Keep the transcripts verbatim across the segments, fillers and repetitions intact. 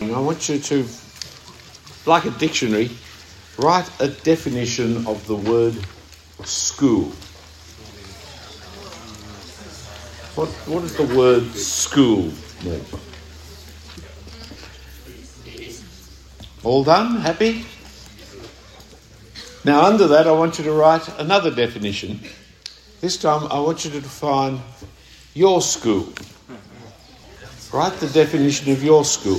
I want you to, like a dictionary, write a definition of the word school. What, what does the word school mean? All done? Happy? Now, under that, I want you to write another definition. This time, I want you to define your school. Write the definition of your school.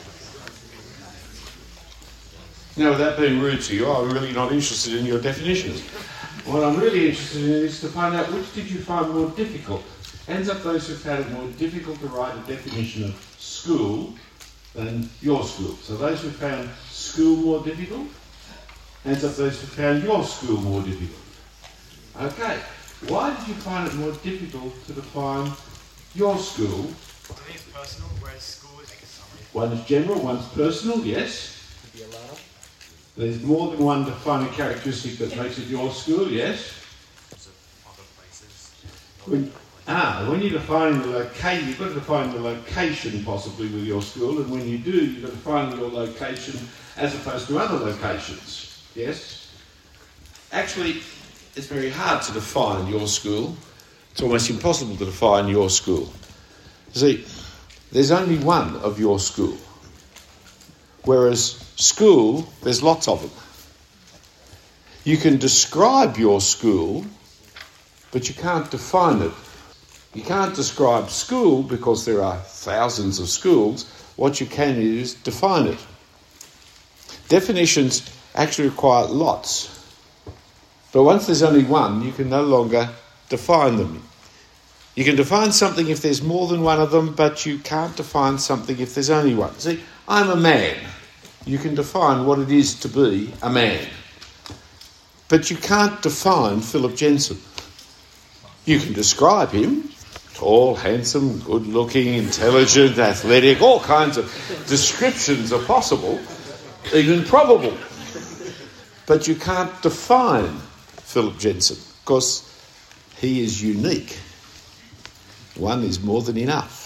Now, without being rude to you, I'm really not interested in your definitions. What I'm really interested in is to find out which did you find more difficult. Hands up those who found it more difficult to write a definition of school than your school. So those who found school more difficult, hands up those who found your school more difficult. Okay, why did you find it more difficult to define your school? I think it's personal, whereas school is like a summary. One is general, one's personal, yes. Could be a ladder. There's more than one defining characteristic that makes it your school, yes. Also other places. When, ah, when you're defining the location, you've got to define the location possibly with your school, and when you do, you've got to define your location as opposed to other locations, yes. Actually, it's very hard to define your school. It's almost impossible to define your school. See, there's only one of your school, whereas school, there's lots of them. You can describe your school, but you can't define it. You can't describe school because there are thousands of schools. What you can do is define it. Definitions actually require lots. But once there's only one, you can no longer define them. You can define something if there's more than one of them, but you can't define something if there's only one. See, I'm a man. You can define what it is to be a man. But you can't define Philip Jensen. You can describe him. Tall, handsome, good-looking, intelligent, athletic, all kinds of descriptions are possible, even probable. But you can't define Philip Jensen because he is unique. One is more than enough.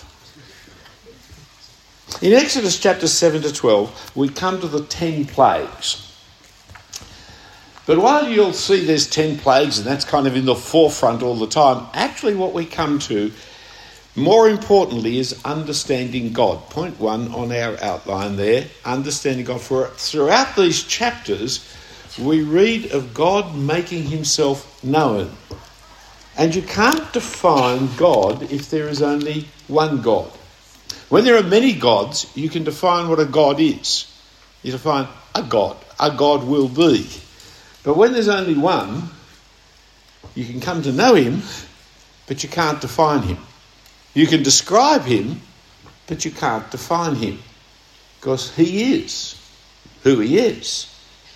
In Exodus chapter seven to twelve, we come to the ten plagues. But while you'll see there's ten plagues, and that's kind of in the forefront all the time, actually what we come to, more importantly, is understanding God. Point one on our outline there, understanding God. For throughout these chapters, we read of God making himself known. And you can't define God if there is only one God. When there are many gods, you can define what a God is. You define a God. A God will be. But when there's only one, you can come to know him, but you can't define him. You can describe him, but you can't define him. Because he is who he is.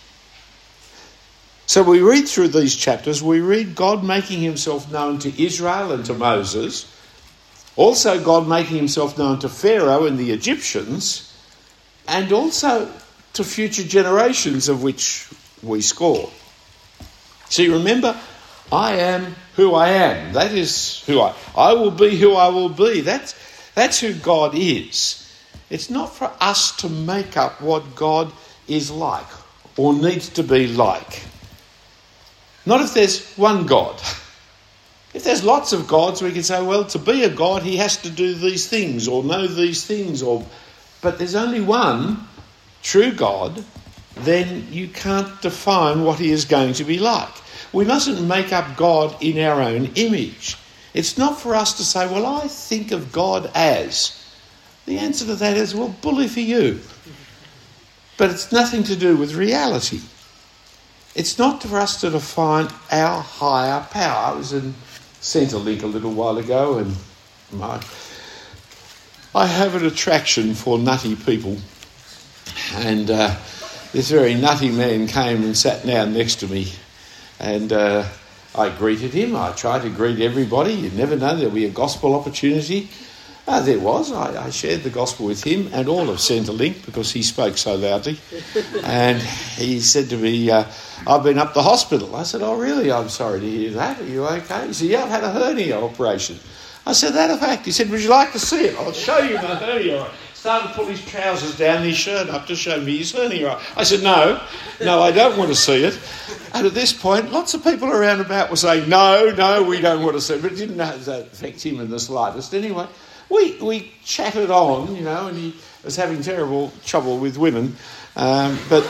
So we read through these chapters, we read God making himself known to Israel and to Moses. Also God making himself known to Pharaoh and the Egyptians. And also to future generations of which we score. See, remember, I am who I am. That is who I I will be who I will be. That's, that's who God is. It's not for us to make up what God is like or needs to be like. Not if there's one God. If there's lots of gods, we can say, well, to be a God, he has to do these things or know these things. Or, but there's only one true God, then you can't define what he is going to be like. We mustn't make up God in our own image. It's not for us to say, well, I think of God as. The answer to that is, well, bully for you. But it's nothing to do with reality. It's not for us to define our higher power. I was in Centrelink a little while ago, and my, I have an attraction for nutty people. And uh, this very nutty man came and sat down next to me, and uh, I greeted him. I tried to greet everybody. You never know, there'll be a gospel opportunity. Uh, there was. I, I shared the gospel with him and all of Centrelink because he spoke so loudly. And he said to me, uh, I've been up the hospital. I said, oh, really? I'm sorry to hear that. Are you okay? He said, yeah, I've had a hernia operation. I said, that a fact? He said, would you like to see it? I'll show you the hernia. started to pull his trousers down and his shirt up to show me his hernia. I said, no, no, I don't want to see it. And at this point, lots of people around about were saying, no, no, we don't want to see it. But it didn't affect him in the slightest. Anyway, we, we chatted on, you know, and he was having terrible trouble with women. Um, but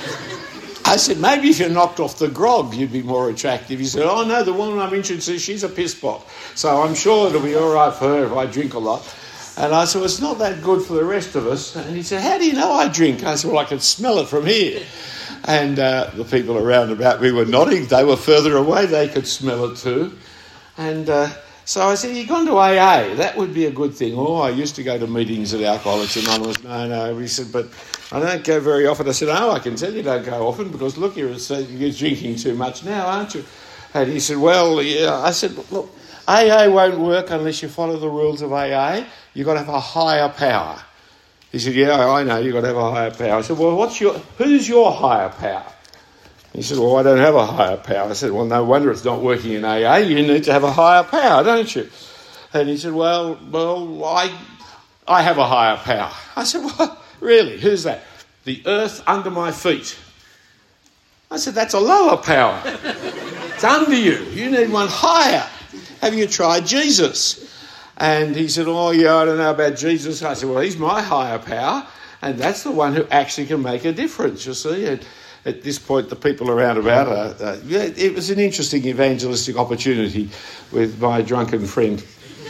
I said, maybe if you knocked off the grog, you'd be more attractive. He said, oh, no, the woman I'm interested in, she's a piss pot. So I'm sure it'll be all right for her if I drink a lot. And I said, well, it's not that good for the rest of us. And he said, how do you know I drink? I said, well, I can smell it from here. And uh, the people around about me were nodding. They were further away. They could smell it too. And uh, so I said, you've gone to A A. That would be a good thing. Oh, I used to go to meetings at Alcoholics Anonymous. No, no. He said, but I don't go very often. I said, oh, I can tell you don't go often because, look, you're, you're drinking too much now, aren't you? And he said, well, yeah. I said, look, A A won't work unless you follow the rules of A A. You've got to have a higher power. He said, yeah, I know, you've got to have a higher power. I said, well, what's your, who's your higher power? He said, well, I don't have a higher power. I said, well, no wonder it's not working in A A. You need to have a higher power, don't you? And he said, well, well, I, I have a higher power. I said, well, really, who's that? The earth under my feet. I said, that's a lower power. It's under you. You need one higher. Have you tried Jesus? And he said, oh, yeah, I don't know about Jesus. I said, well, he's my higher power, and that's the one who actually can make a difference, you see. And at this point, the people around about, uh, uh, yeah, it was an interesting evangelistic opportunity with my drunken friend.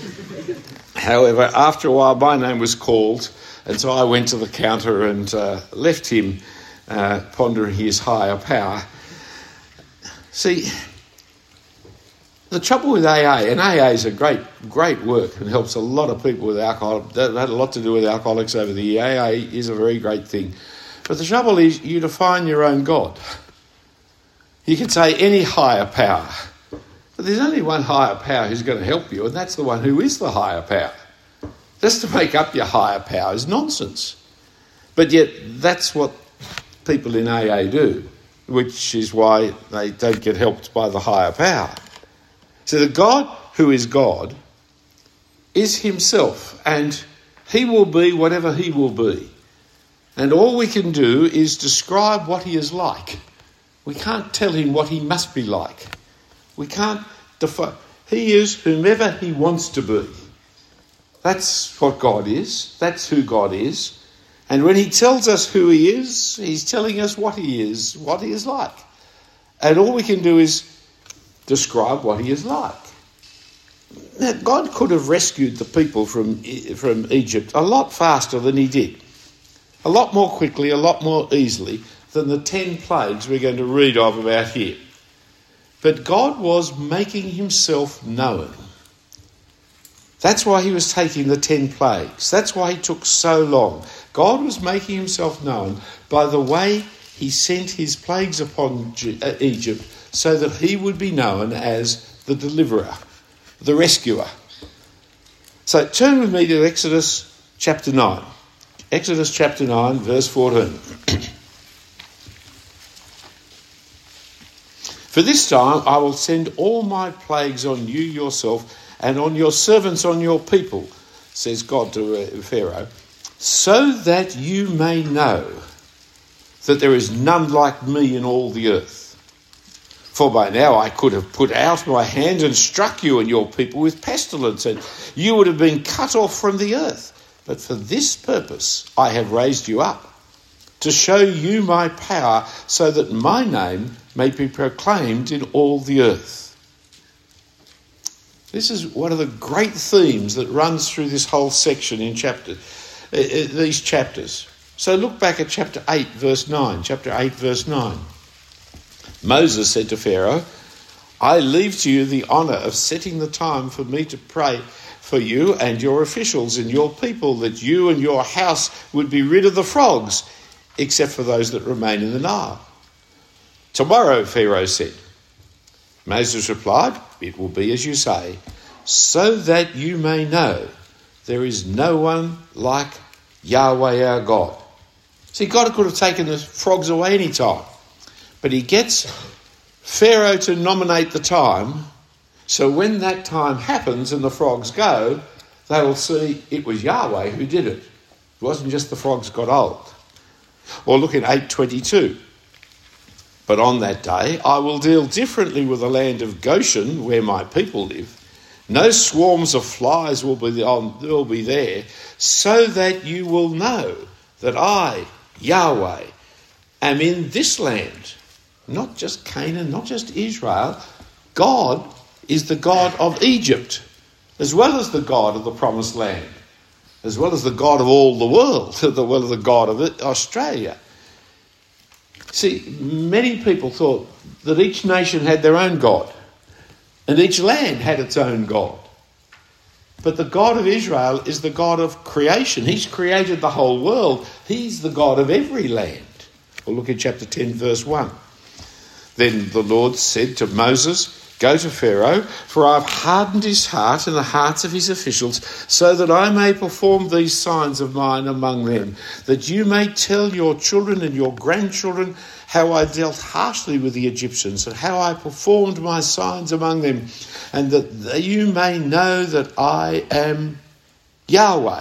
However, after a while, my name was called, and so I went to the counter and uh, left him uh, pondering his higher power. See, the trouble with A A, and A A is a great, great work and helps a lot of people with alcohol. That had a lot to do with alcoholics over the year. A A is a very great thing. But the trouble is you define your own God. You can say any higher power. But there's only one higher power who's going to help you, and that's the one who is the higher power. Just to make up your higher power is nonsense. But yet that's what people in A A do, which is why they don't get helped by the higher power. So the God who is God is himself, and he will be whatever he will be. And all we can do is describe what he is like. We can't tell him what he must be like. We can't define. He is whomever he wants to be. That's what God is. That's who God is. And when he tells us who he is, he's telling us what he is, what he is like. And all we can do is describe what he is like. Now, God could have rescued the people from, from Egypt a lot faster than he did. A lot more quickly, a lot more easily than the ten plagues we're going to read of about here. But God was making himself known. That's why he was taking the ten plagues. That's why he took so long. God was making himself known by the way he sent his plagues upon Egypt so that he would be known as the deliverer, the rescuer. So turn with me to Exodus chapter nine. Exodus chapter nine, verse fourteen. For this time I will send all my plagues on you yourself and on your servants, on your people, says God to Pharaoh, so that you may know that there is none like me in all the earth. For by now I could have put out my hand and struck you and your people with pestilence, and you would have been cut off from the earth. But for this purpose I have raised you up, to show you my power, so that my name may be proclaimed in all the earth. This is one of the great themes that runs through this whole section in chapter, uh, these chapters. So look back at chapter eight, verse nine. Chapter eight, verse nine. Moses said to Pharaoh, I leave to you the honour of setting the time for me to pray for you and your officials and your people, that you and your house would be rid of the frogs, except for those that remain in the Nile. Tomorrow, Pharaoh said. Moses replied, it will be as you say, so that you may know there is no one like Yahweh our God. See, God could have taken the frogs away any time, but he gets Pharaoh to nominate the time, so when that time happens and the frogs go, they will see it was Yahweh who did it. It wasn't just the frogs got old. Or look at eight twenty-two. But on that day I will deal differently with the land of Goshen, where my people live. No swarms of flies will be on, will be there, so that you will know that I, Yahweh, am in this land. Not just Canaan, not just Israel. God is the God of Egypt, as well as the God of the Promised Land, as well as the God of all the world, as well as the God of Australia. See, many people thought that each nation had their own God, and each land had its own God. But the God of Israel is the God of creation. He's created the whole world. He's the God of every land. We'll look at chapter ten, verse one. Then the Lord said to Moses, go to Pharaoh, for I have hardened his heart and the hearts of his officials, so that I may perform these signs of mine among them, that you may tell your children and your grandchildren how I dealt harshly with the Egyptians, and how I performed my signs among them, and that you may know that I am Yahweh.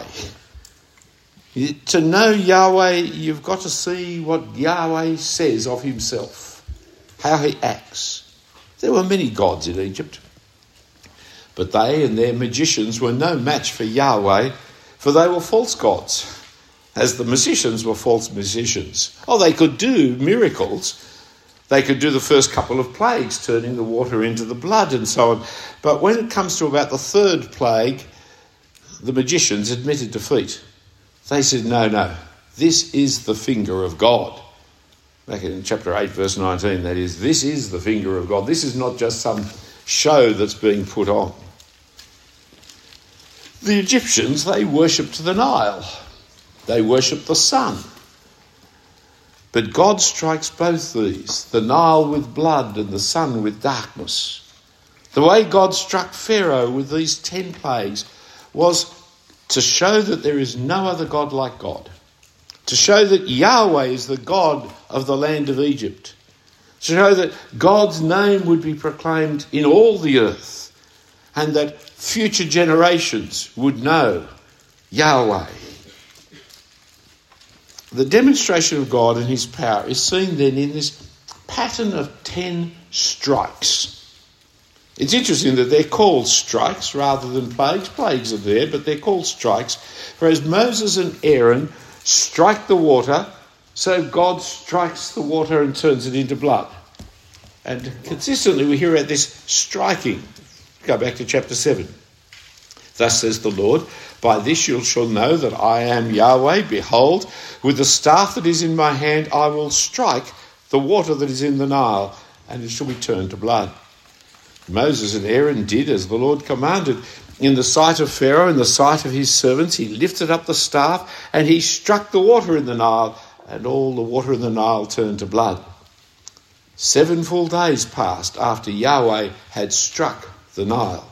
To know Yahweh, you've got to see what Yahweh says of himself, how he acts. There were many gods in Egypt, but they and their magicians were no match for Yahweh, for they were false gods, as the musicians were false musicians. Oh, they could do miracles. They could do the first couple of plagues, turning the water into the blood and so on. But when it comes to about the third plague, the magicians admitted defeat. They said, no, no, this is the finger of God. Back in chapter eight, verse nineteen, that is, this is the finger of God. This is not just some show that's being put on. The Egyptians, they worshipped the Nile. They worshipped the sun. But God strikes both these, the Nile with blood and the sun with darkness. The way God struck Pharaoh with these ten plagues was to show that there is no other God like God. To show that Yahweh is the God of the land of Egypt. To show that God's name would be proclaimed in all the earth, and that future generations would know Yahweh. The demonstration of God and his power is seen then in this pattern of ten strikes. It's interesting that they're called strikes rather than plagues. Plagues are there, but they're called strikes. For as Moses and Aaron strike the water, so God strikes the water and turns it into blood. And consistently we hear about this striking. Go back to chapter seven. Thus says the Lord, by this you shall know that I am Yahweh. Behold, with the staff that is in my hand, I will strike the water that is in the Nile, and it shall be turned to blood. Moses and Aaron did as the Lord commanded. In the sight of Pharaoh, in the sight of his servants, he lifted up the staff and he struck the water in the Nile, and all the water in the Nile turned to blood. Seven full days passed after Yahweh had struck the Nile.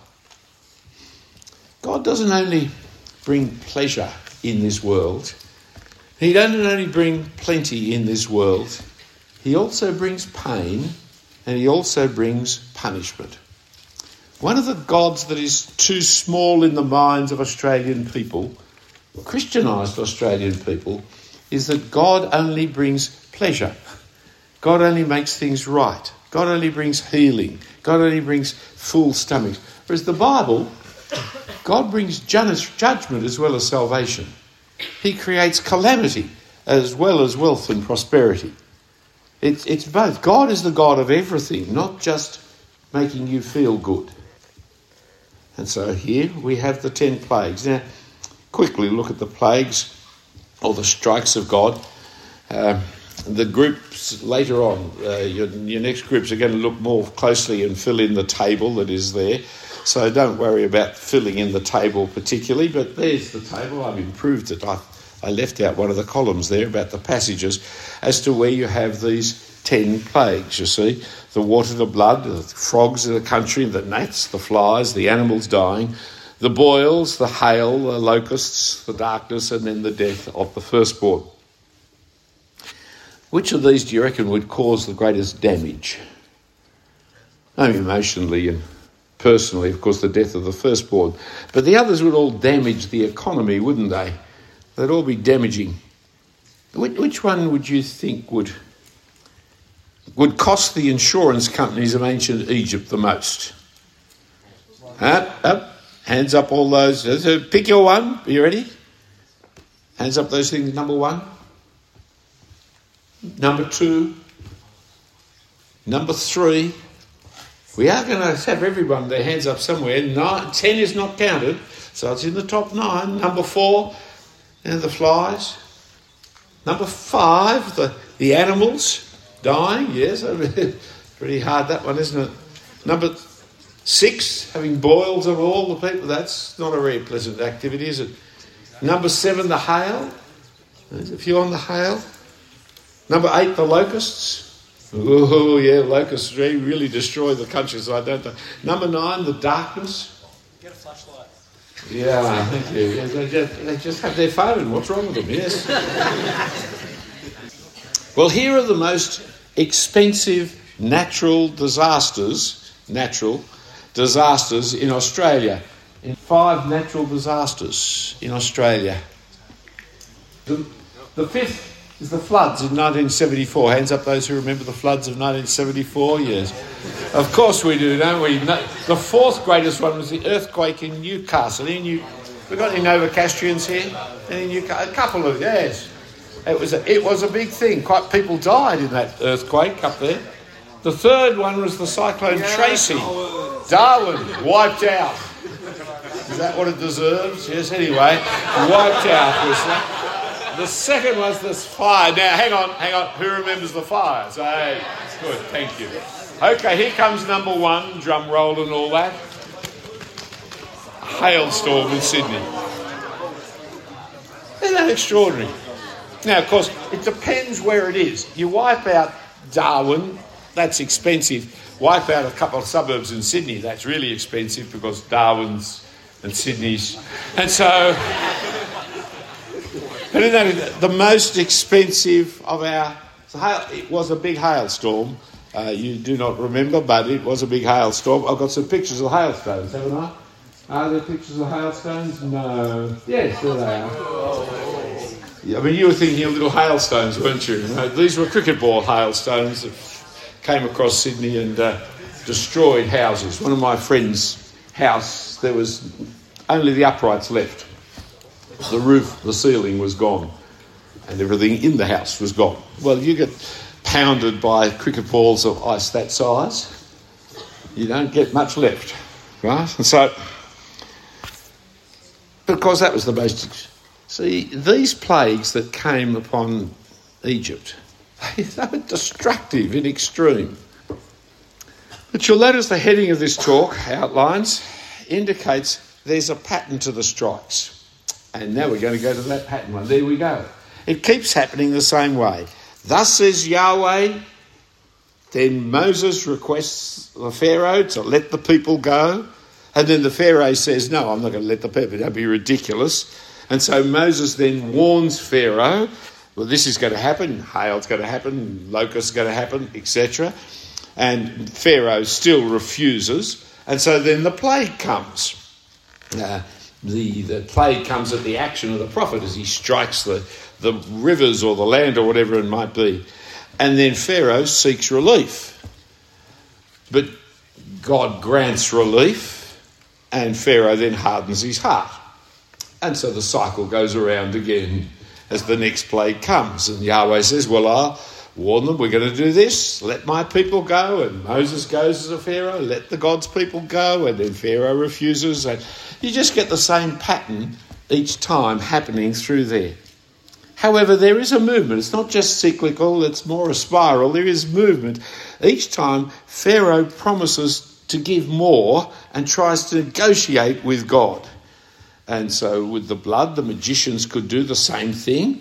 God doesn't only bring pleasure in this world. He doesn't only bring plenty in this world. He also brings pain, and he also brings punishment. One of the gods that is too small in the minds of Australian people, Christianised Australian people, is that God only brings pleasure. God only makes things right. God only brings healing. God only brings full stomachs. Whereas the Bible, God brings judgment as well as salvation. He creates calamity as well as wealth and prosperity. It's, it's both. God is the God of everything, not just making you feel good. And so here we have the ten plagues. Now, quickly look at the plagues or the strikes of God. Uh, the groups later on, uh, your, your next groups are going to look more closely and fill in the table that is there. So don't worry about filling in the table particularly, but there's the table. I've improved it. I, I left out one of the columns there about the passages as to where you have these ten plagues, you see. The water, the blood, the frogs in the country, the gnats, the flies, the animals dying, the boils, the hail, the locusts, the darkness, and then the death of the firstborn. Which of these do you reckon would cause the greatest damage? I mean, emotionally and personally, of course, the death of the firstborn. But the others would all damage the economy, wouldn't they? They'd all be damaging. Which, which one would you think would would cost the insurance companies of ancient Egypt the most? Up, up, hands up all those. Pick your one. Are you ready? Hands up those things. Number one. Number two. Number three. We are going to have everyone their hands up somewhere. Nine, ten is not counted, so it's in the top nine. Number four, and the flies. Number five, the, the animals dying. Yes, pretty hard that one, isn't it? Number six, having boils on all the people. That's not a very pleasant activity, is it? Number seven, the hail. There's a few on the hail. Number eight, the locusts. Oh, yeah, locusts really, really destroy the countryside, don't they? Number nine, the darkness. Get a flashlight. Yeah, thank you. Yeah, they, just, they just have their phone. What's wrong with them? Yes. Well, here are the most expensive natural disasters, natural disasters in Australia. In five natural disasters in Australia. The, the fifth is the floods in nineteen seventy-four. Hands up those who remember the floods of nineteen seventy-four. Yes. Of course we do, don't we? No, the fourth greatest one was the earthquake in Newcastle. Any New, we got any Novocastrians here? Any Newcastle? A couple of, yes. It was a, it was a big thing. Quite people died in that earthquake up there. The third one was the cyclone Tracy. Darwin wiped out. Is that what it deserves? Yes. Anyway, wiped out. Was that. The second was this fire. Now, hang on, hang on. Who remembers the fires? Hey, good, thank you. Okay, here comes number one, drum roll and all that. Hailstorm in Sydney. Isn't that extraordinary? Now, of course, it depends where it is. You wipe out Darwin, that's expensive. Wipe out a couple of suburbs in Sydney, that's really expensive because Darwin's and Sydney's. And so... But isn't that the most expensive of our... It was a big hailstorm. Uh, you do not remember, but it was a big hailstorm. I've got some pictures of hailstones, haven't I? Are there pictures of hailstones? No. Yes, there they are. Yeah, I mean, you were thinking of little hailstones, weren't you? No, these were cricket ball hailstones that came across Sydney and uh, destroyed houses. One of my friend's house, there was only the uprights left. The roof, the ceiling was gone, and everything in the house was gone. Well, you get pounded by cricket balls of ice that size, you don't get much left, right? And so, because that was the most... See, these plagues that came upon Egypt, they were destructive in extreme. But you'll notice the heading of this talk outlines indicates there's a pattern to the strikes. And now we're going to go to that pattern one. There we go. It keeps happening the same way. Thus says Yahweh. Then Moses requests the Pharaoh to let the people go. And then the Pharaoh says, no, I'm not going to let the people. Don't be ridiculous. And so Moses then warns Pharaoh, well, this is going to happen. Hail's going to happen. Locust's going to happen, et cetera. And Pharaoh still refuses. And so then the plague comes. Uh, The, the plague comes at the action of the prophet as he strikes the, the rivers or the land or whatever it might be. And then Pharaoh seeks relief. But God grants relief and Pharaoh then hardens his heart. And so the cycle goes around again as the next plague comes. And Yahweh says, well, I'll warn them, we're going to do this. Let my people go. And Moses goes as a Pharaoh. Let the God's people go. And then Pharaoh refuses. And you just get the same pattern each time happening through there. However, there is a movement. It's not just cyclical. It's more a spiral. There is movement. Each time Pharaoh promises to give more and tries to negotiate with God. And so with the blood, the magicians could do the same thing.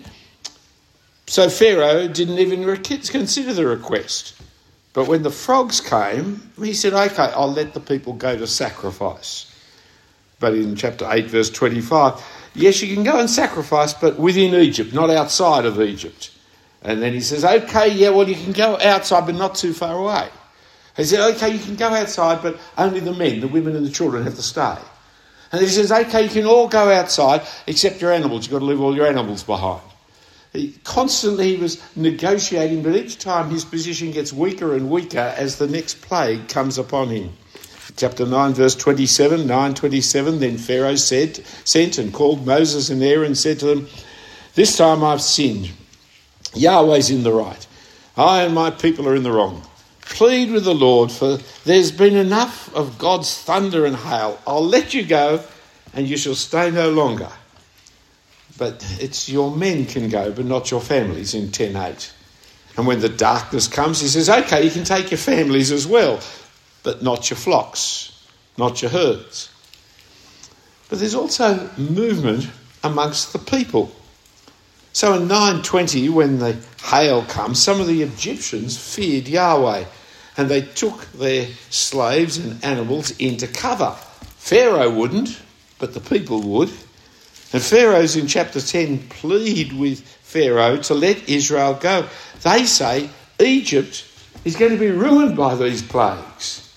So Pharaoh didn't even consider the request. But when the frogs came, he said, okay, I'll let the people go to sacrifice. But in chapter eight, verse twenty-five, yes, you can go and sacrifice, but within Egypt, not outside of Egypt. And then he says, okay, yeah, well, you can go outside, but not too far away. He said, okay, you can go outside, but only the men, the women and the children have to stay. And he says, okay, you can all go outside except your animals. You've got to leave all your animals behind. He, constantly he was negotiating, but each time his position gets weaker and weaker as the next plague comes upon him. Chapter nine, verse twenty-seven, nine twenty-seven, then Pharaoh said, sent and called Moses and Aaron and said to them, this time I've sinned. Yahweh's in the right. I and my people are in the wrong. Plead with the Lord, for there's been enough of God's thunder and hail. I'll let you go, and you shall stay no longer. But it's your men can go, but not your families, in ten eight. And when the darkness comes, he says, okay, you can take your families as well, but not your flocks, not your herds. But there's also movement amongst the people. So in nine twenty, when the hail comes, some of the Egyptians feared Yahweh, and they took their slaves and animals into cover. Pharaoh wouldn't, but the people would. And Pharaoh's in chapter ten plead with Pharaoh to let Israel go. They say Egypt is going to be ruined by these plagues.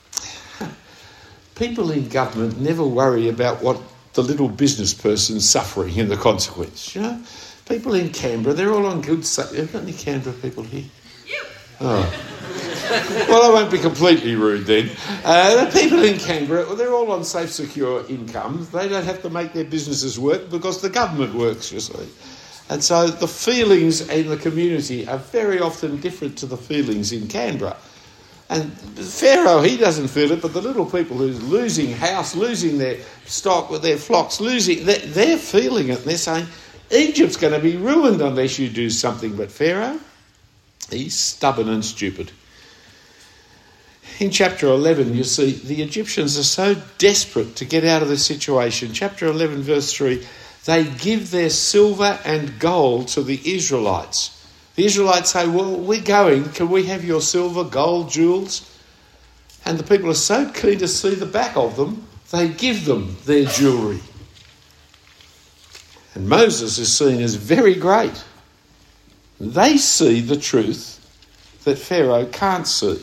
People in government never worry about what the little business person's suffering in the consequence, you know. People in Canberra, they're all on good... Have you got any Canberra people here? You. Oh. Well, I won't be completely rude then. Uh, the people in Canberra, well, they're all on safe, secure incomes. They don't have to make their businesses work because the government works, you see. And so the feelings in the community are very often different to the feelings in Canberra. And Pharaoh, he doesn't feel it, but the little people who's losing house, losing their stock with their flocks, losing, they're, they're feeling it, and they're saying, Egypt's going to be ruined unless you do something. But Pharaoh, he's stubborn and stupid. In chapter eleven, you see, the Egyptians are so desperate to get out of this situation. Chapter eleven, verse three, they give their silver and gold to the Israelites. The Israelites say, well, we're going. Can we have your silver, gold, jewels? And the people are so keen to see the back of them, they give them their jewellery. And Moses is seen as very great. They see the truth that Pharaoh can't see.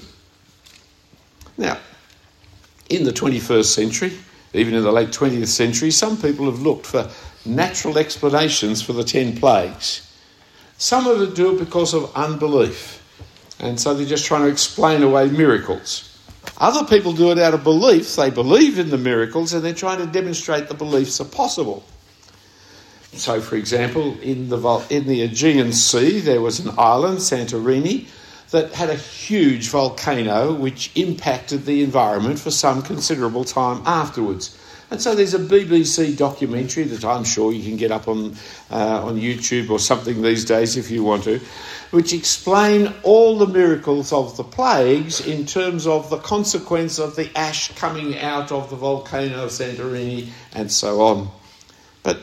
Now, in the twenty-first century, even in the late twentieth century, some people have looked for natural explanations for the ten plagues. Some of it do it because of unbelief. And so they're just trying to explain away miracles. Other people do it out of belief. They believe in the miracles and they're trying to demonstrate the beliefs are possible. So, for example, in the in the Aegean Sea, there was an island, Santorini, that had a huge volcano which impacted the environment for some considerable time afterwards. And so there's a B B C documentary that I'm sure you can get up on uh, on YouTube or something these days if you want to, which explain all the miracles of the plagues in terms of the consequence of the ash coming out of the volcano of Santorini and so on. But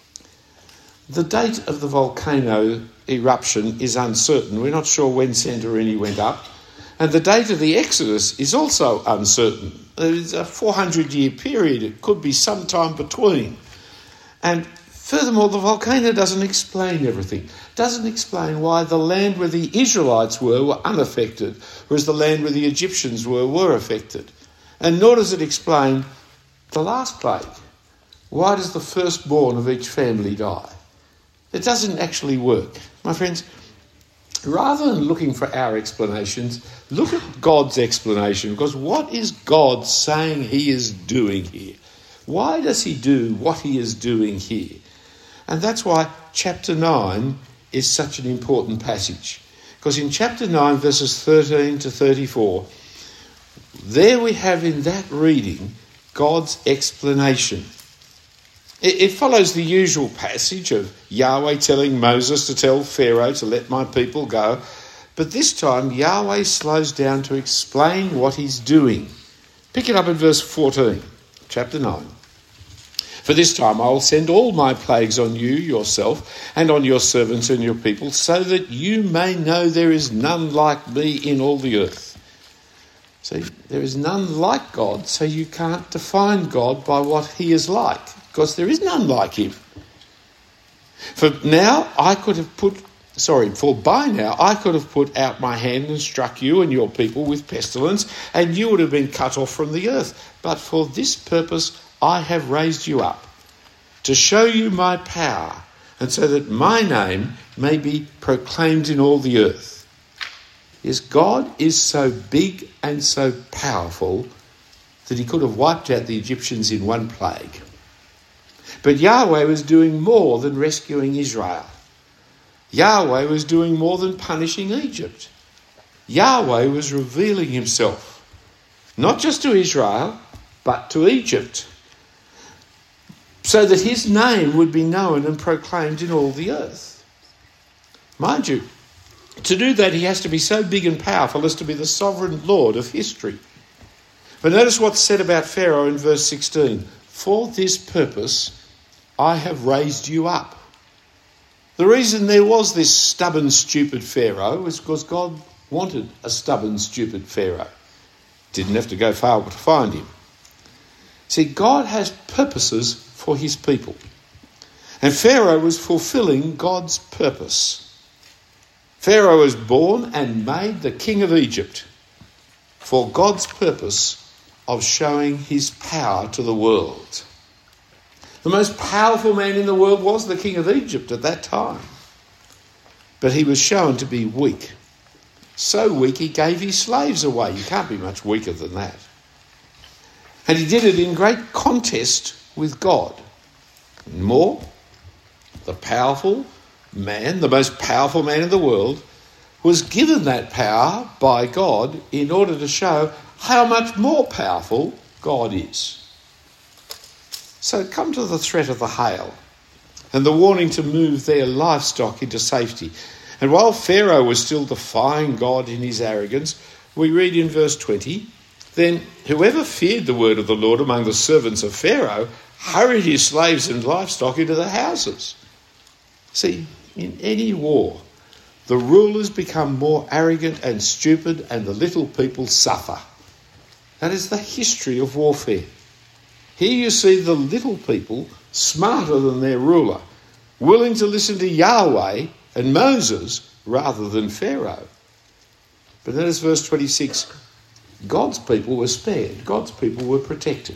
the date of the volcano eruption is uncertain. We're not sure when Santorini went up. And the date of the Exodus is also uncertain. There's a four hundred year period. It could be some time between. And furthermore, the volcano doesn't explain everything. Doesn't explain why the land where the Israelites were were unaffected, whereas the land where the Egyptians were were affected. And nor does it explain the last plague. Why does the firstborn of each family die? It doesn't actually work. My friends, rather than looking for our explanations, look at God's explanation, because what is God saying he is doing here? Why does he do what he is doing here? And that's why chapter nine is such an important passage. Because in chapter nine, verses thirteen to thirty-four, there we have in that reading God's explanation. It follows the usual passage of Yahweh telling Moses to tell Pharaoh to let my people go. But this time, Yahweh slows down to explain what he's doing. Pick it up in verse fourteen, chapter nine. For this time I will send all my plagues on you yourself and on your servants and your people, so that you may know there is none like me in all the earth. See, there is none like God, so you can't define God by what he is like, because there is none like him. For now I could have put, sorry, for by now I could have put out my hand and struck you and your people with pestilence, and you would have been cut off from the earth. But for this purpose I have raised you up to show you my power, and so that my name may be proclaimed in all the earth. Yes, God is so big and so powerful that he could have wiped out the Egyptians in one plague. But Yahweh was doing more than rescuing Israel. Yahweh was doing more than punishing Egypt. Yahweh was revealing himself, not just to Israel, but to Egypt, so that his name would be known and proclaimed in all the earth. Mind you, to do that he has to be so big and powerful as to be the sovereign Lord of history. But notice what's said about Pharaoh in verse sixteen. For this purpose I have raised you up. The reason there was this stubborn, stupid Pharaoh was because God wanted a stubborn, stupid Pharaoh. Didn't have to go far to find him. See, God has purposes for his people. And Pharaoh was fulfilling God's purpose. Pharaoh was born and made the king of Egypt for God's purpose of showing his power to the world. The most powerful man in the world was the king of Egypt at that time. But he was shown to be weak. So weak he gave his slaves away. You can't be much weaker than that. And he did it in great contest with God. And more, the powerful man, the most powerful man in the world, was given that power by God in order to show how much more powerful God is. So come to the threat of the hail and the warning to move their livestock into safety. And while Pharaoh was still defying God in his arrogance, we read in verse twenty, then whoever feared the word of the Lord among the servants of Pharaoh hurried his slaves and livestock into the houses. See, in any war, the rulers become more arrogant and stupid, and the little people suffer. That is the history of warfare. Here you see the little people smarter than their ruler, willing to listen to Yahweh and Moses rather than Pharaoh. But notice verse twenty-six, God's people were spared. God's people were protected.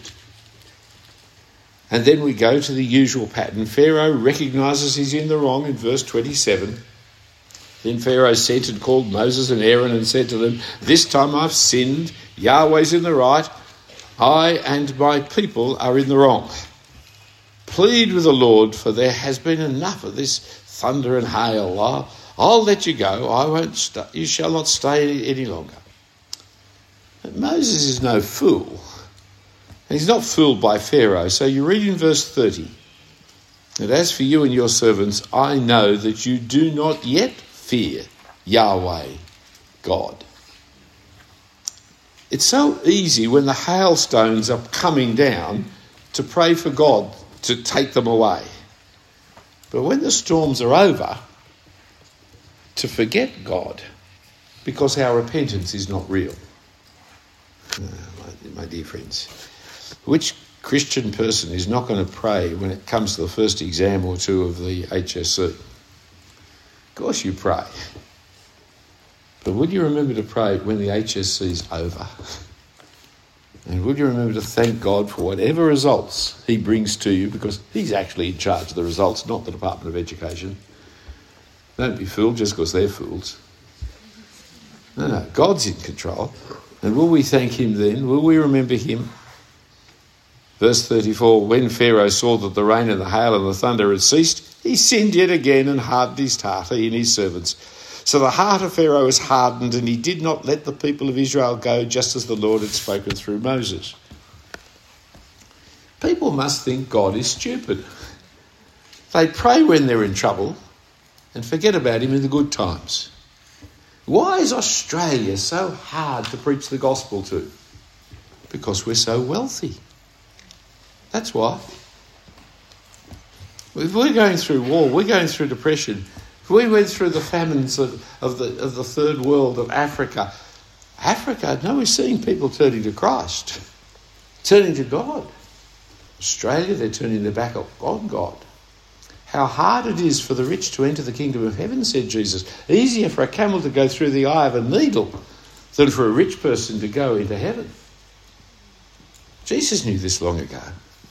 And then we go to the usual pattern. Pharaoh recognises he's in the wrong in verse twenty-seven. Then Pharaoh sent and called Moses and Aaron and said to them, this time I've sinned. Yahweh's in the right. I and my people are in the wrong. Plead with the Lord, for there has been enough of this thunder and hail. I'll, I'll let you go. I won't. St- you shall not stay any longer. But Moses is no fool. And he's not fooled by Pharaoh. So you read in verse thirty. And as for you and your servants, I know that you do not yet fear Yahweh, God. It's so easy when the hailstones are coming down to pray for God to take them away. But when the storms are over, to forget God because our repentance is not real. Oh, my, my dear friends, which Christian person is not going to pray when it comes to the first exam or two of the H S C? Of course you pray. But would you remember to pray when the H S C is over? And would you remember to thank God for whatever results he brings to you, because he's actually in charge of the results, not the Department of Education. Don't be fooled just because they're fools. No, no, God's in control. And will we thank him then? Will we remember him? Verse thirty-four, when Pharaoh saw that the rain and the hail and the thunder had ceased, he sinned yet again and hardened his heart, he and his servants. So the heart of Pharaoh was hardened, and he did not let the people of Israel go, just as the Lord had spoken through Moses. People must think God is stupid. They pray when they're in trouble and forget about him in the good times. Why is Australia so hard to preach the gospel to? Because we're so wealthy. That's why. If we're going through war, we're going through depression. If we went through the famines of, of the of the third world, of Africa, Africa, no, we're seeing people turning to Christ, turning to God. Australia, they're turning their back on God. How hard it is for the rich to enter the kingdom of heaven, said Jesus. Easier for a camel to go through the eye of a needle than for a rich person to go into heaven. Jesus knew this long ago.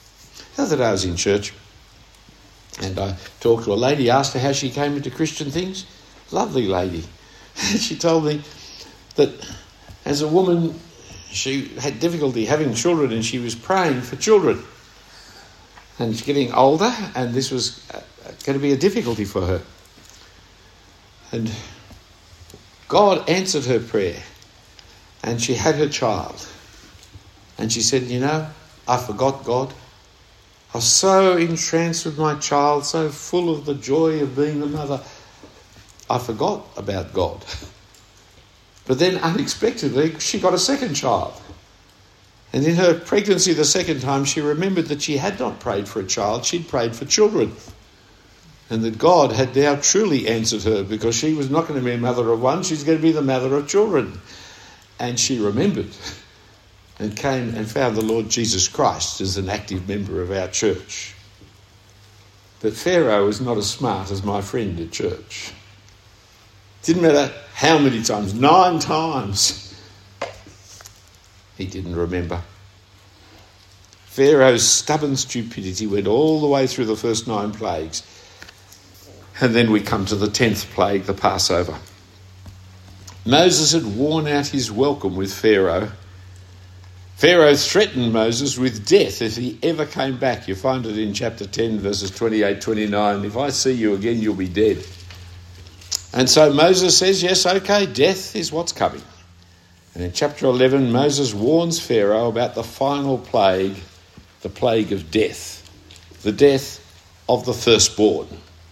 The other day I was in church and I talked to a lady, asked her how she came into Christian things. Lovely lady. She told me that as a woman she had difficulty having children and she was praying for children. And she's getting older and this was going to be a difficulty for her. And God answered her prayer and she had her child. And she said, you know, I forgot God. I was so entranced with my child, so full of the joy of being the mother. I forgot about God. But then unexpectedly, she got a second child. And in her pregnancy the second time, she remembered that she had not prayed for a child, she'd prayed for children. And that God had now truly answered her because she was not going to be a mother of one, she's going to be the mother of children. And she remembered and came and found the Lord Jesus Christ as an active member of our church. But Pharaoh was not as smart as my friend at church. Didn't matter how many times, nine times, he didn't remember. Pharaoh's stubborn stupidity went all the way through the first nine plagues. And then we come to the tenth plague, the Passover. Moses had worn out his welcome with Pharaoh. Pharaoh threatened Moses with death if he ever came back. You find it in chapter ten, verses twenty-eight, twenty-nine. If I see you again, you'll be dead. And so Moses says, yes, okay, death is what's coming. And in chapter eleven, Moses warns Pharaoh about the final plague, the plague of death, the death of the firstborn.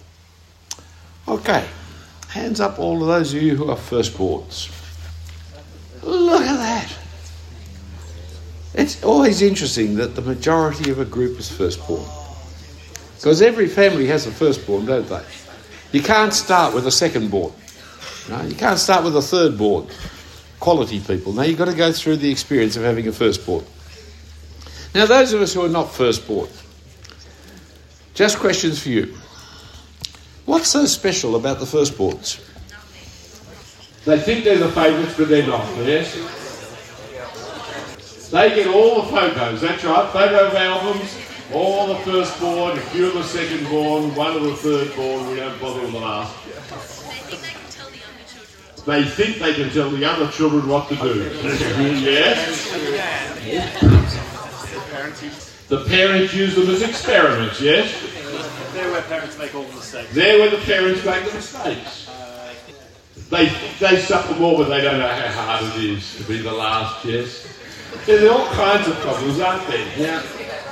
Okay, hands up all of those of you who are firstborns. Look at that. It's always interesting that the majority of a group is firstborn. Because every family has a firstborn, don't they? You can't start with a secondborn. No, you can't start with a thirdborn. Quality people. Now, you've got to go through the experience of having a firstborn. Now, those of us who are not firstborn, just questions for you. What's so special about the firstborns? They think they're the favourites, but they're not, yes? They get all the photos, that's right, photo albums, all the firstborn, a few of the secondborn, one of the thirdborn, we don't bother with the last. They think they can tell the other children what to do. Yes? The parents use them as experiments, yes? They're where parents make all the mistakes. They're where the parents make the mistakes. They they suffer more, but they don't know how hard it is to be the last, yes? There's all kinds of problems, aren't there? Yeah.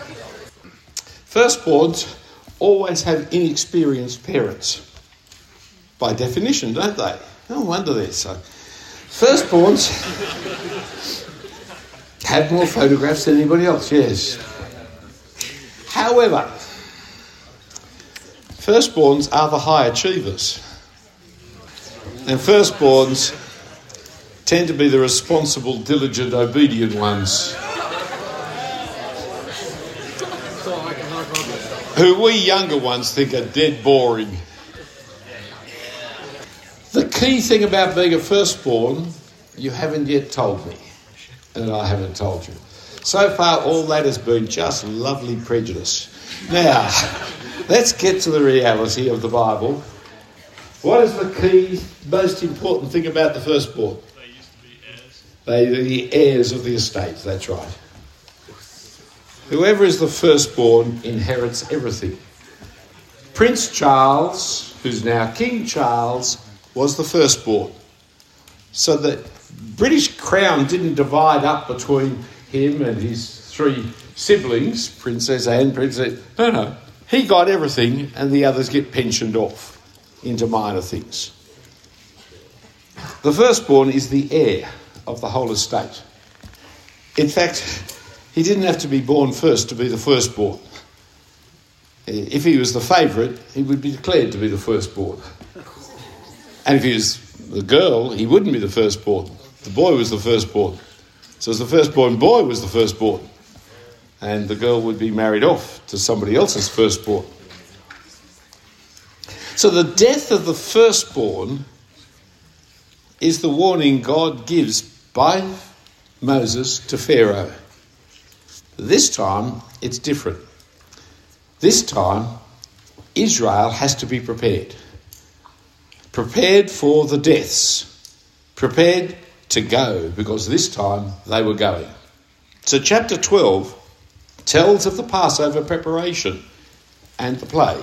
Firstborns always have inexperienced parents. By definition, don't they? No wonder they're so. Firstborns have more photographs than anybody else, yes. However, firstborns are the high achievers. And firstborns tend to be the responsible, diligent, obedient ones. Who we younger ones think are dead boring. The key thing about being a firstborn, you haven't yet told me. And I haven't told you. So far, all that has been just lovely prejudice. Now, let's get to the reality of the Bible. What is the key, most important thing about the firstborn? They used to be heirs. They are the heirs of the estate, that's right. Whoever is the firstborn inherits everything. Prince Charles, who's now King Charles, was the firstborn. So the British crown didn't divide up between him and his three siblings, Princess Anne, Princess... No, no. He got everything and the others get pensioned off into minor things. The firstborn is the heir of the whole estate. In fact, he didn't have to be born first to be the firstborn. If he was the favourite, he would be declared to be the firstborn. And if he was the girl, he wouldn't be the firstborn. The boy was the firstborn. So as the firstborn boy was the firstborn. And the girl would be married off to somebody else's firstborn. So the death of the firstborn is the warning God gives by Moses to Pharaoh. This time, it's different. This time, Israel has to be prepared. Prepared for the deaths. Prepared to go, because this time they were going. So chapter twelve tells of the Passover preparation and the plague.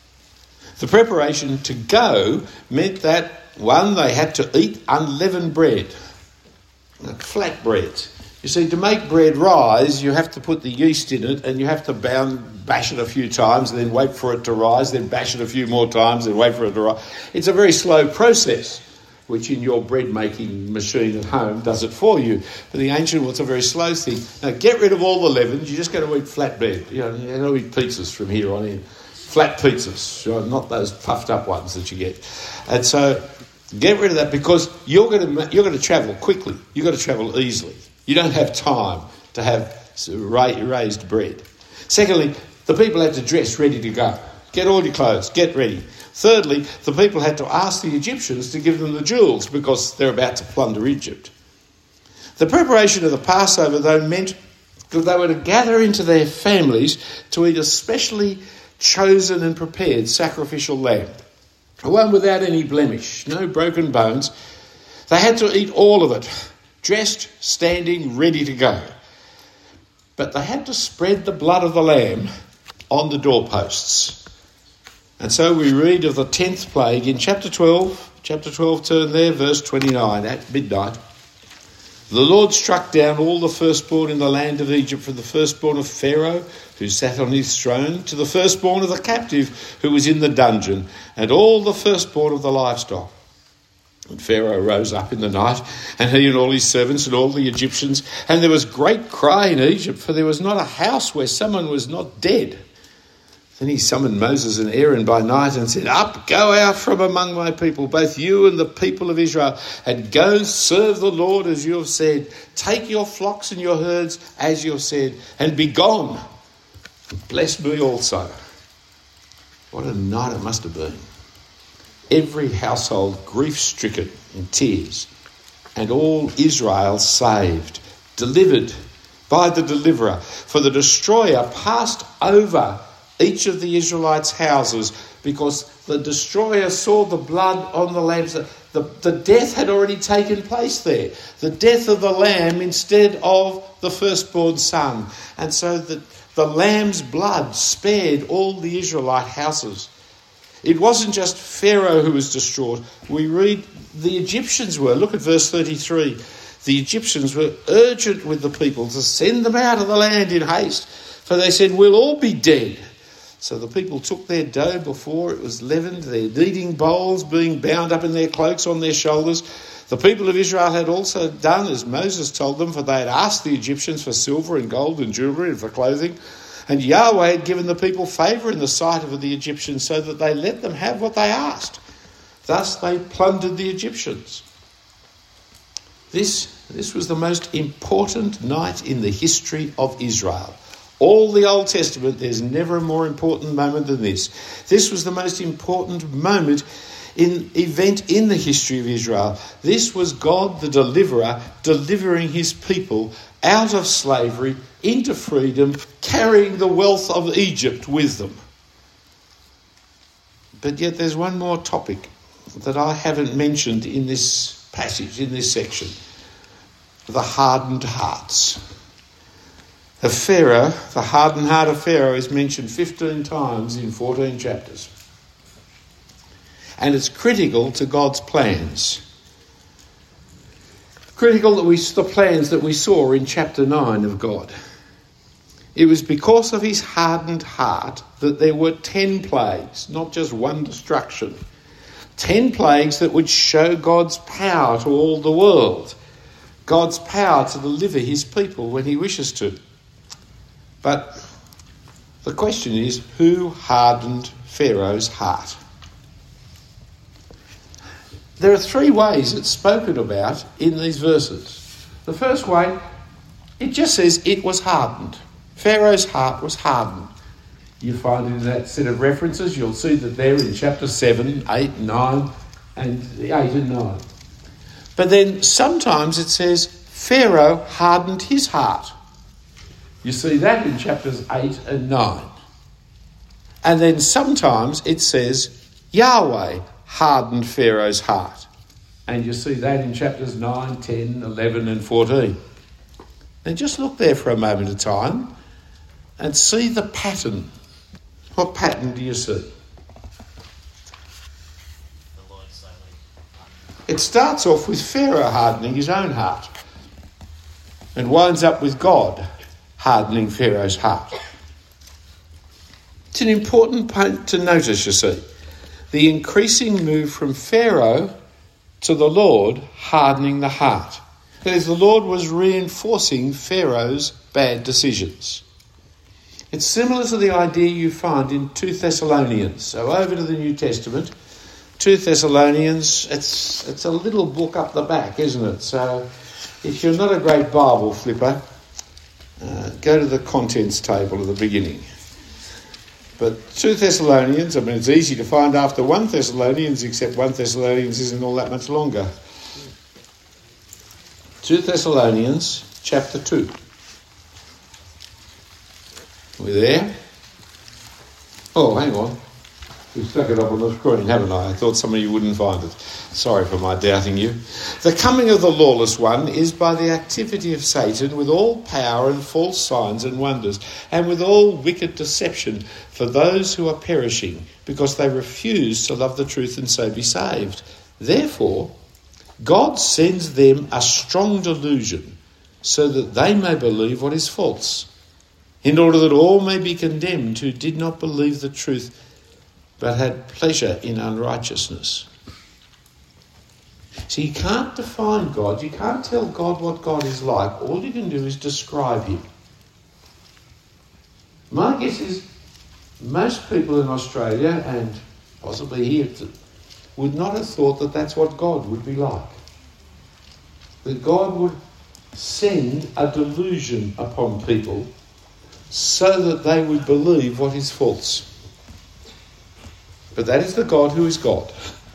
The preparation to go meant that, one, they had to eat unleavened bread, like flat bread. You see, to make bread rise, you have to put the yeast in it and you have to bound, bash it a few times and then wait for it to rise, then bash it a few more times and wait for it to rise. It's a very slow process, which in your bread-making machine at home does it for you. But the ancient was a very slow thing. Now, get rid of all the leavens. You just got to eat flat bread. You know, you got to eat pizzas from here on in. Flat pizzas, you know, not those puffed up ones that you get. And so, get rid of that, because you're going to you're going to travel quickly. You've got to travel easily. You don't have time to have raised bread. Secondly, the people had to dress ready to go. Get all your clothes, get ready. Thirdly, the people had to ask the Egyptians to give them the jewels because they're about to plunder Egypt. The preparation of the Passover, though, meant that they were to gather into their families to eat a specially chosen and prepared sacrificial lamb, one without any blemish, no broken bones. They had to eat all of it, dressed, standing, ready to go. But they had to spread the blood of the lamb on the doorposts. And so we read of the tenth plague in chapter twelve. Chapter twelve, turn there, verse twenty-nine. At midnight, the Lord struck down all the firstborn in the land of Egypt, from the firstborn of Pharaoh, who sat on his throne, to the firstborn of the captive who was in the dungeon, and all the firstborn of the livestock. And Pharaoh rose up in the night, and he and all his servants and all the Egyptians, and there was great cry in Egypt, for there was not a house where someone was not dead. Then he summoned Moses and Aaron by night and said, "Up, go out from among my people, both you and the people of Israel, and go serve the Lord as you have said. Take your flocks and your herds as you have said, and be gone. Bless me also." What a night it must have been. Every household grief-stricken in tears, and all Israel saved, delivered by the deliverer. For the destroyer passed over each of the Israelites' houses, because the destroyer saw the blood on the lambs. The, the death had already taken place there. The death of the lamb instead of the firstborn son. And so the, the lamb's blood spared all the Israelite houses. It wasn't just Pharaoh who was distraught. We read the Egyptians were. Look at verse thirty-three. The Egyptians were urgent with the people to send them out of the land in haste, for they said, "We'll all be dead." So the people took their dough before it was leavened, their kneading bowls being bound up in their cloaks on their shoulders. The people of Israel had also done as Moses told them, for they had asked the Egyptians for silver and gold and jewellery and for clothing. And Yahweh had given the people favour in the sight of the Egyptians, so that they let them have what they asked. Thus they plundered the Egyptians. This, this was the most important night in the history of Israel. All the Old Testament, there's never a more important moment than this. This was the most important moment in event in the history of Israel. This was God the deliverer delivering his people out of slavery into freedom, carrying the wealth of Egypt with them. But yet there's one more topic that I haven't mentioned in this passage, in this section. The hardened hearts. Of Pharaoh, the hardened heart of Pharaoh is mentioned fifteen times in fourteen chapters. And it's critical to God's plans. Critical that we the plans that we saw in chapter nine of God. It was because of his hardened heart that there were ten plagues, not just one destruction. Ten plagues that would show God's power to all the world. God's power to deliver his people when he wishes to. But the question is, who hardened Pharaoh's heart? There are three ways it's spoken about in these verses. The first way, it just says it was hardened. Pharaoh's heart was hardened. You find in that set of references, you'll see that there in chapter seven, eight, nine, and eight and nine. But then sometimes it says Pharaoh hardened his heart. You see that in chapters eight and nine. And then sometimes it says Yahweh hardened Pharaoh's heart. And you see that in chapters nine, ten, eleven and fourteen. Now just look there for a moment of time and see the pattern. What pattern do you see? It starts off with Pharaoh hardening his own heart and winds up with God hardening Pharaoh's heart. It's an important point to notice, you see. The increasing move from Pharaoh to the Lord hardening the heart. That is, the Lord was reinforcing Pharaoh's bad decisions. It's similar to the idea you find in Second Thessalonians. So over to the New Testament. Second Thessalonians, it's it's a little book up the back, isn't it? So if you're not a great Bible flipper, uh, go to the contents table at the beginning. But Second Thessalonians, I mean, it's easy to find after First Thessalonians, except First Thessalonians isn't all that much longer. Second Thessalonians chapter two. We're there? Oh, hang on. We've stuck it up on the screen, haven't I? I thought some of you wouldn't find it. Sorry for my doubting you. The coming of the lawless one is by the activity of Satan with all power and false signs and wonders, and with all wicked deception for those who are perishing, because they refuse to love the truth and so be saved. Therefore, God sends them a strong delusion, so that they may believe what is false, in order that all may be condemned who did not believe the truth, but had pleasure in unrighteousness. So you can't define God. You can't tell God what God is like. All you can do is describe him. My guess is most people in Australia, and possibly here, would not have thought that that's what God would be like. That God would send a delusion upon people so that they would believe what is false. But that is the God who is God.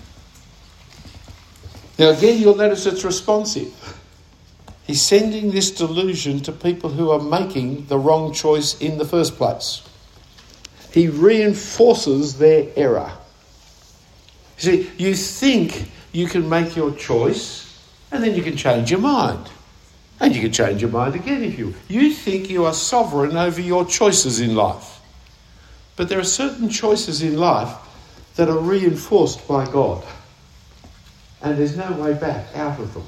Now again, you'll notice it's responsive. He's sending this delusion to people who are making the wrong choice in the first place. He reinforces their error. You see, you think you can make your choice and then you can change your mind. And you can change your mind again if you... You think you are sovereign over your choices in life. But there are certain choices in life that are reinforced by God. And there's no way back out of them.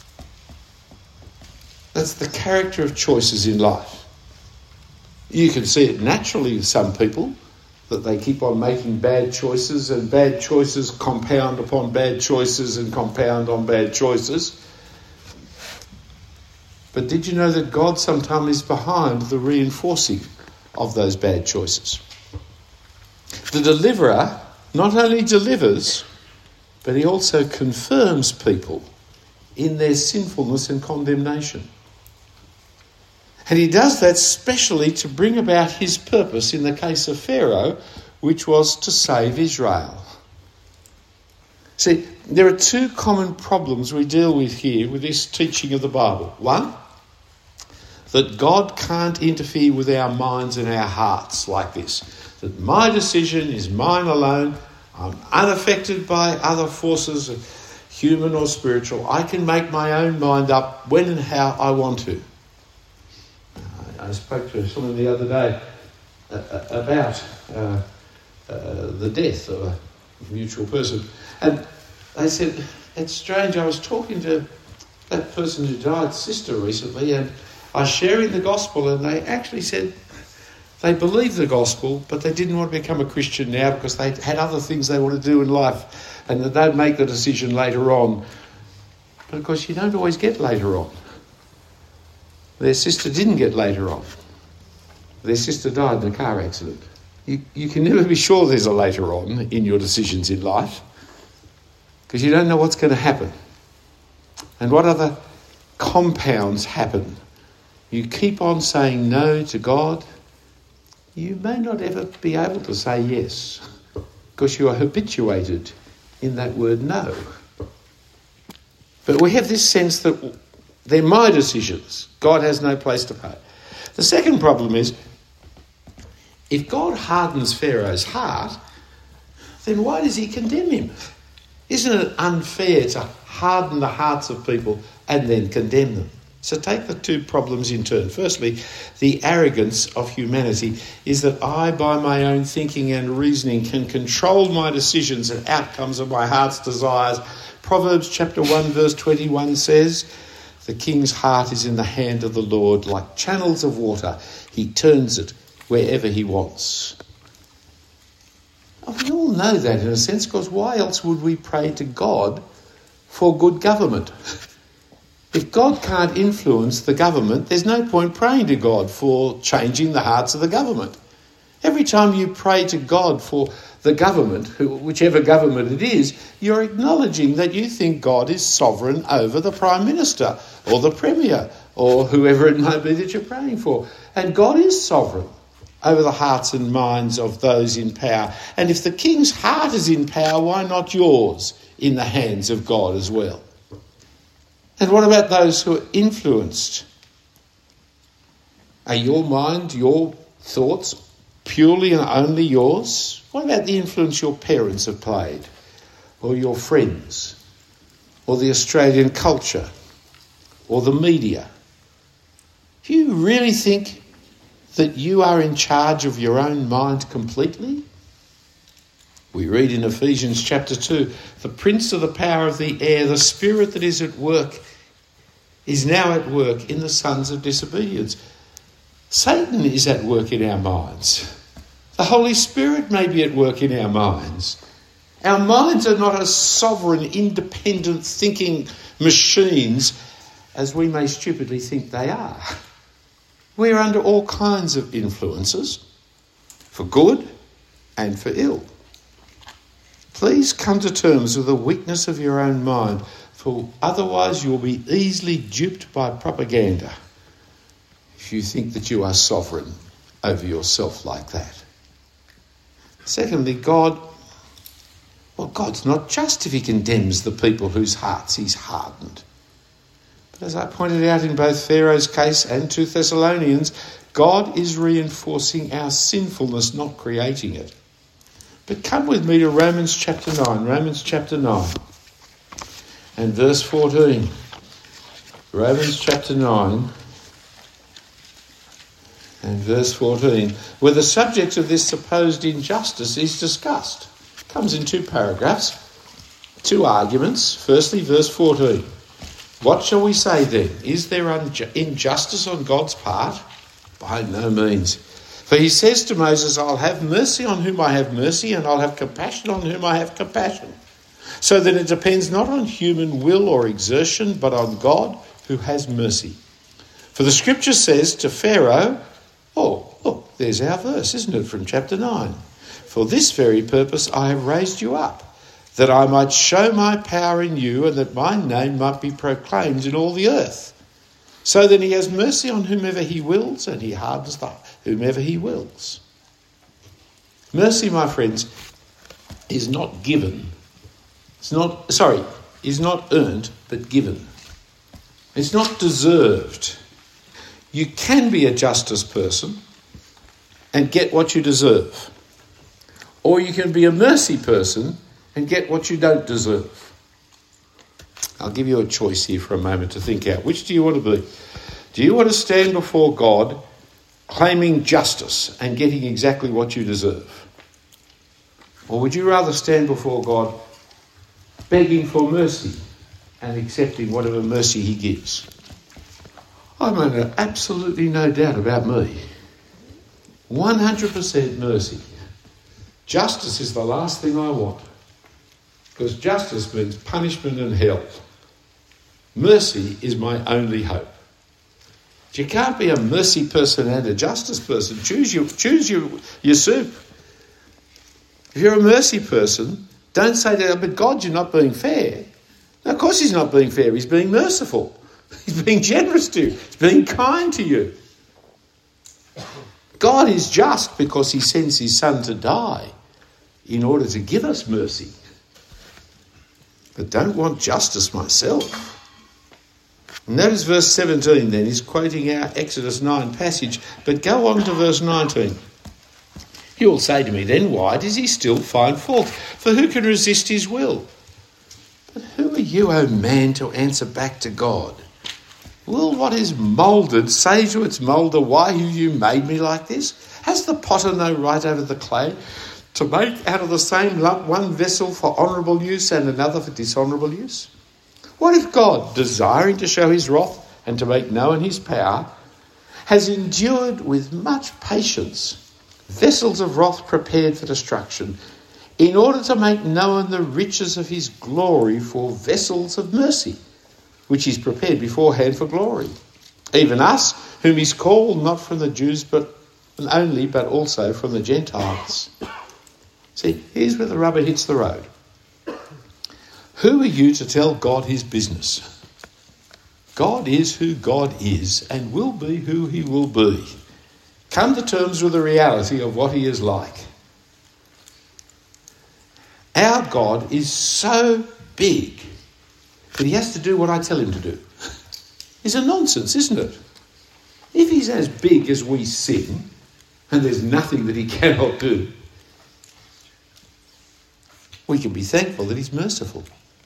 That's the character of choices in life. You can see it naturally with some people, that they keep on making bad choices, and bad choices compound upon bad choices and compound on bad choices. But did you know that God sometimes is behind the reinforcing of those bad choices? The deliverer not only delivers, but he also confirms people in their sinfulness and condemnation. And he does that specially to bring about his purpose in the case of Pharaoh, which was to save Israel. See, there are two common problems we deal with here with this teaching of the Bible. One, that God can't interfere with our minds and our hearts like this. That my decision is mine alone. I'm unaffected by other forces, human or spiritual. I can make my own mind up when and how I want to. I spoke to someone the other day about uh, uh, the death of a mutual person. And they said, it's strange, I was talking to that person who died, sister, recently, and I was sharing the gospel, and they actually said they believed the gospel, but they didn't want to become a Christian now because they had other things they want to do in life, and that they'd make the decision later on. But of course, you don't always get later on. Their sister didn't get later on. Their sister died in a car accident. You, you can never be sure there's a later on in your decisions in life, because you don't know what's going to happen and what other compounds happen. You keep on saying no to God, you may not ever be able to say yes, because you are habituated in that word no. But we have this sense that they're my decisions. God has no place to play. The second problem is, If God hardens Pharaoh's heart, then why does he condemn him? Isn't it unfair to harden the hearts of people and then condemn them? So take the two problems in turn. Firstly, the arrogance of humanity is that I, by my own thinking and reasoning, can control my decisions and outcomes of my heart's desires. Proverbs chapter one verse twenty-one says, the king's heart is in the hand of the Lord, like channels of water. He turns it wherever he wants. We all know that in a sense, because why else would we pray to God for good government? If God can't influence the government, there's no point praying to God for changing the hearts of the government. Every time you pray to God for the government, whichever government it is, you're acknowledging that you think God is sovereign over the Prime Minister or the Premier or whoever it might be that you're praying for. And God is sovereign over the hearts and minds of those in power. And if the king's heart is in power, why not yours in the hands of God as well? And what about those who are influenced? Are your mind, your thoughts purely and only yours? What about the influence your parents have played, or your friends, or the Australian culture, or the media? Do you really think that you are in charge of your own mind completely? We read in Ephesians chapter two, the prince of the power of the air, the spirit that is at work, is now at work in the sons of disobedience. Satan is at work in our minds. The Holy Spirit may be at work in our minds. Our minds are not as sovereign, independent thinking machines as we may stupidly think they are. We're under all kinds of influences, for good and for ill. Please come to terms with the weakness of your own mind, for otherwise you'll be easily duped by propaganda if you think that you are sovereign over yourself like that. Secondly, God, well, God's not just if he condemns the people whose hearts he's hardened. But as I pointed out in both Pharaoh's case and two Thessalonians, God is reinforcing our sinfulness, not creating it. But come with me to Romans chapter nine, Romans chapter nine and verse fourteen. Romans chapter nine and verse fourteen, where the subject of this supposed injustice is discussed. It comes in two paragraphs, two arguments. Firstly, verse fourteen. What shall we say then? Is there unju- injustice on God's part? By no means. For he says to Moses, I'll have mercy on whom I have mercy, and I'll have compassion on whom I have compassion. So that it depends not on human will or exertion, but on God who has mercy. For the scripture says to Pharaoh, oh, look, there's our verse, isn't it, from chapter nine. For this very purpose I have raised you up, that I might show my power in you, and that my name might be proclaimed in all the earth. So then he has mercy on whomever he wills, and he hardens the whomever he wills. Mercy, my friends, is not given. It's not, sorry, is not earned, but given. It's not deserved. You can be a justice person and get what you deserve. Or you can be a mercy person and get what you don't deserve. I'll give you a choice here for a moment to think out. Which do you want to be? Do you want to stand before God claiming justice and getting exactly what you deserve? Or would you rather stand before God begging for mercy and accepting whatever mercy he gives? I'm under absolutely no doubt about me. one hundred percent mercy. Justice is the last thing I want, because justice means punishment and hell. Mercy is my only hope. You can't be a mercy person and a justice person. Choose your, choose your, your soup. If you're a mercy person, don't say to them, but God, you're not being fair. Now, of course he's not being fair. He's being merciful. He's being generous to you. He's being kind to you. God is just because he sends his son to die in order to give us mercy. But don't want justice myself. Notice verse seventeen then. He's quoting our Exodus nine passage. But go on to verse nineteen. You will say to me, then why does he still find fault? For who can resist his will? But who are you, O man, to answer back to God? Will what is moulded say to its moulder, why have you made me like this? Has the potter no right over the clay to make out of the same lump one vessel for honourable use and another for dishonourable use? What if God, desiring to show his wrath and to make known his power, has endured with much patience vessels of wrath prepared for destruction, in order to make known the riches of his glory for vessels of mercy, which he's prepared beforehand for glory? Even us, whom he's called not from the Jews but only, but also from the Gentiles. See, here's where the rubber hits the road. Who are you to tell God his business? God is who God is and will be who he will be. Come to terms with the reality of what he is like. Our God is so big that he has to do what I tell him to do. It's a nonsense, isn't it? If he's as big as we sin, and there's nothing that he cannot do, we can be thankful that he's merciful.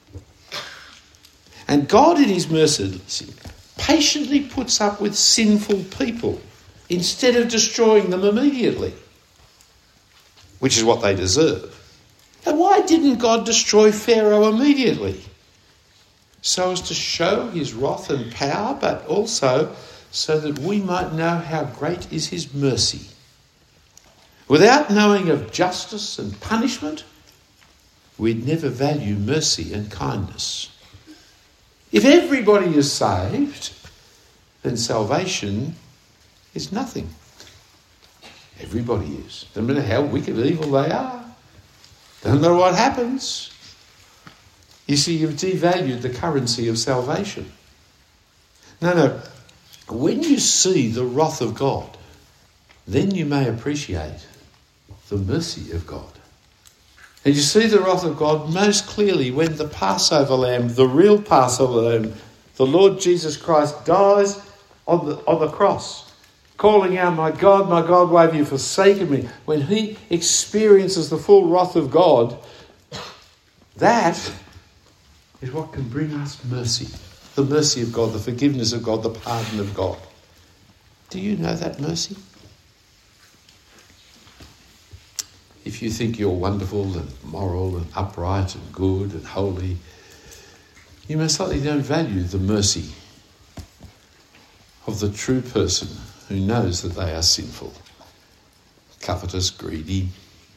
And God in his mercy patiently puts up with sinful people instead of destroying them immediately, which is what they deserve. And why didn't God destroy Pharaoh immediately? So as to show his wrath and power, but also so that we might know how great is his mercy. Without knowing of justice and punishment, we'd never value mercy and kindness. If everybody is saved, then salvation is nothing. Everybody is. No matter how wicked and evil they are. Doesn't matter what happens. You see, you've devalued the currency of salvation. No, no. When you see the wrath of God, then you may appreciate the mercy of God. And you see the wrath of God most clearly when the Passover lamb, the real Passover lamb, the Lord Jesus Christ, dies on the, on the cross, calling out, my God, my God, why have you forsaken me? When he experiences the full wrath of God, that is what can bring us mercy. The mercy of God, the forgiveness of God, the pardon of God. Do you know that mercy? If you think you're wonderful and moral and upright and good and holy, you most likely don't value the mercy of the true person who knows that they are sinful, covetous, greedy,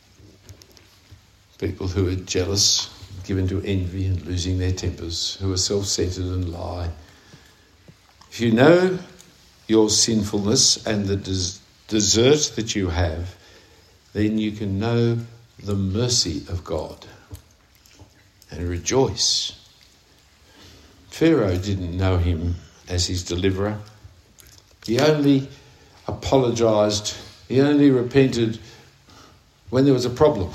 people who are jealous, given to envy and losing their tempers, who are self-centered and lie. If you know your sinfulness and the des- desert that you have, then you can know the mercy of God and rejoice. Pharaoh didn't know him as his deliverer. He only apologised, he only repented when there was a problem.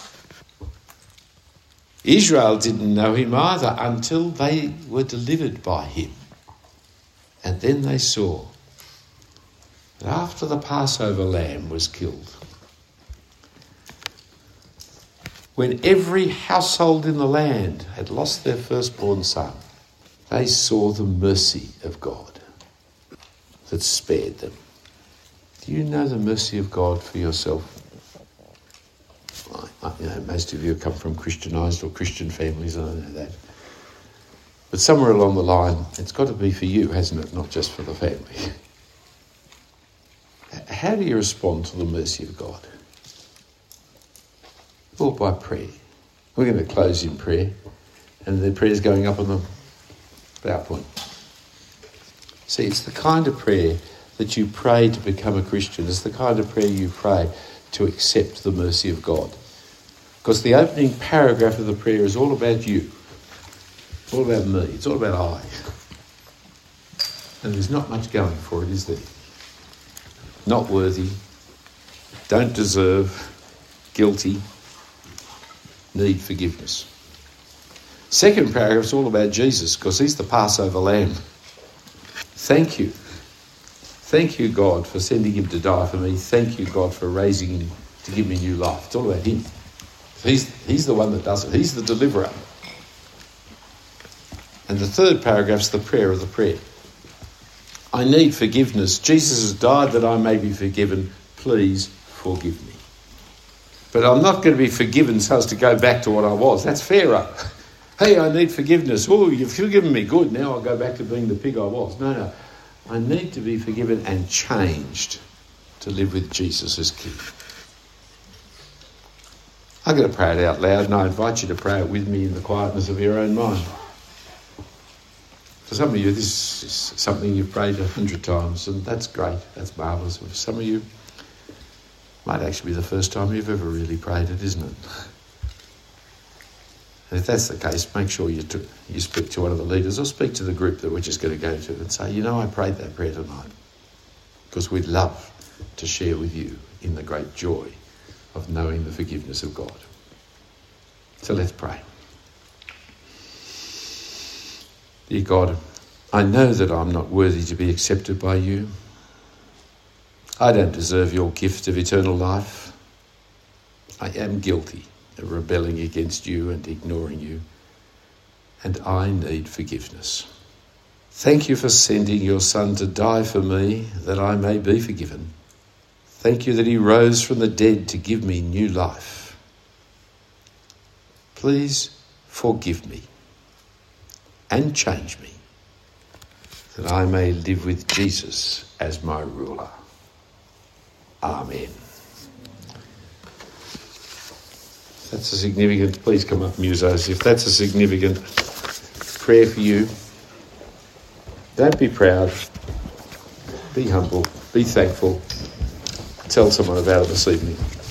Israel didn't know him either until they were delivered by him. And then they saw that after the Passover lamb was killed, when every household in the land had lost their firstborn son, they saw the mercy of God that spared them. Do you know the mercy of God for yourself? I, you know, most of you come from Christianised or Christian families, I don't know that. But somewhere along the line, it's got to be for you, hasn't it? Not just for the family. How do you respond to the mercy of God? Well, by prayer. We're going to close in prayer, and the prayer's going up on the PowerPoint. See, it's the kind of prayer that you pray to become a Christian. It's the kind of prayer you pray to accept the mercy of God. Because the opening paragraph of the prayer is all about you. All about me. It's all about I. And there's not much going for it, is there? Not worthy, don't deserve, guilty, need forgiveness. Second paragraph is all about Jesus, because he's the Passover lamb. Thank you. Thank you, God, for sending him to die for me. Thank you, God, for raising him to give me new life. It's all about him. He's, he's the one that does it. He's the deliverer. And the third paragraph's the prayer of the prayer. I need forgiveness. Jesus has died that I may be forgiven. Please forgive me. But I'm not going to be forgiven so as to go back to what I was. That's Pharaoh. Hey, I need forgiveness. Oh, you've forgiven me. Good. Now I'll go back to being the pig I was. No, no. I need to be forgiven and changed to live with Jesus as King. I'm going to pray it out loud, and I invite you to pray it with me in the quietness of your own mind. For some of you, this is something you've prayed a hundred times, and that's great. That's marvellous. For some of you, it might actually be the first time you've ever really prayed it, isn't it? And if that's the case, make sure you t- you speak to one of the leaders or speak to the group that we're just going to go to and say, you know, I prayed that prayer tonight, because we'd love to share with you in the great joy of knowing the forgiveness of God. So let's pray. Dear God, I know that I'm not worthy to be accepted by you. I don't deserve your gift of eternal life. I am guilty of rebelling against you and ignoring you, and I need forgiveness. Thank you for sending your Son to die for me, that I may be forgiven. Thank you that he rose from the dead to give me new life. Please forgive me and change me, that I may live with Jesus as my ruler. Amen. If that's a significant, please come up, musos. If that's a significant prayer for you, don't be proud. Be humble. Be thankful. Tell someone about it this evening.